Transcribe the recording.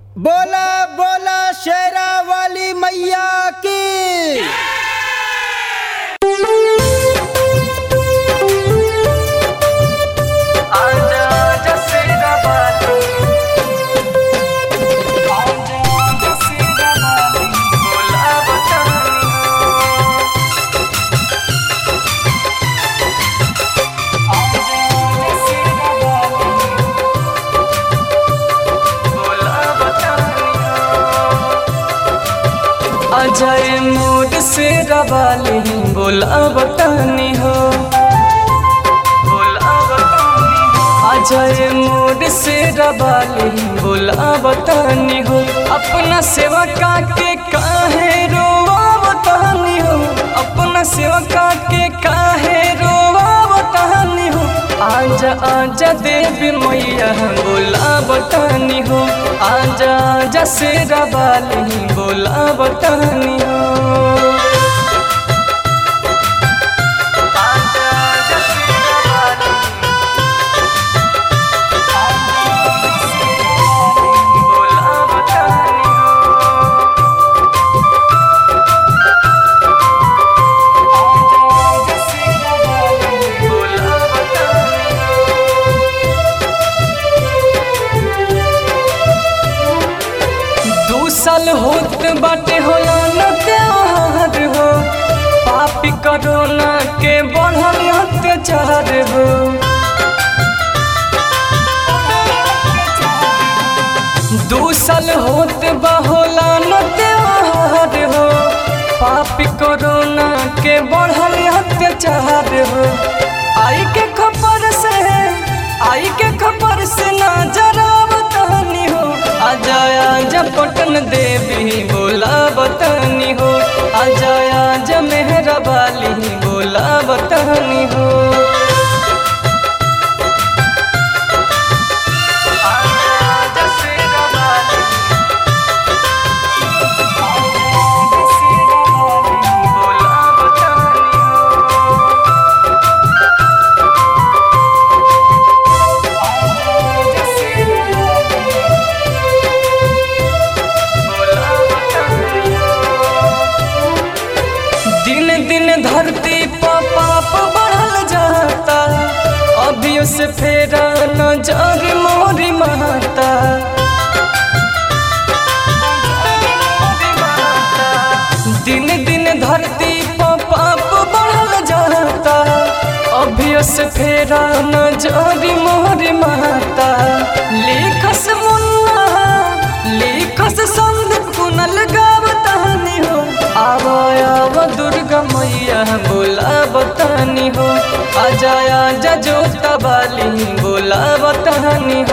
बोला बोला शेरा वाली मैया की। अजय मोड से रवाली बोला बतानी हो, अजय मोड से रवाली बोला बतानी हो। अपना सेवका के काहे रोवा बतानी हो, अपना सेवका के काहे रोवा बतानी हो। आजा आजा देवी मैया बोला बतानी हो, आजा आजा शेरा वाली बोला बतानी हो। साल होत बाटे होला न त्योहार हो, पापी कोरोना के बढ़ल अत्याचार हो। दू साल होत बा होला न त्योहार हो, पापी कोरोना के बढ़ल अत्याचार हो। आई के खबर से ना जरा बतानी हो, आजा आजा पटन देवी बोला बतानी हो, आजा आजा मेहरा वाली बोला बतानी हो। दिन दिन धरती पर पाप बढ़ल जाता, अभी से फेरा नजर मोरी माता। दिन दिन धरती पर पाप बढ़ल जाता, अभी से फेरा नजर मोरी माता। लिखस मुन्ना लिखस संदीप कुनल गावतानी हो, आवा आवा दुर्गा मैया बोला बतानी हो, आजा आजा जोता वाली बोला बतानी